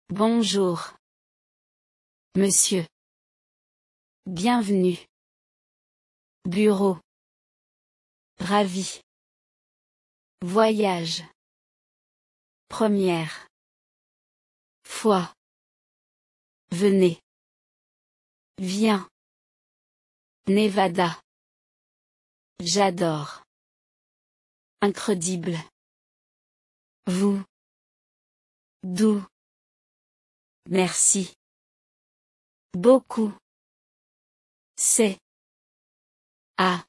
Bonjour. Monsieur. Bienvenue. Bureau. Ravi. Voyage. Première fois. Venez. Viens. Nevada. J'adore. Incroyable. Vous. D'où. Merci. Beaucoup. C'est. À.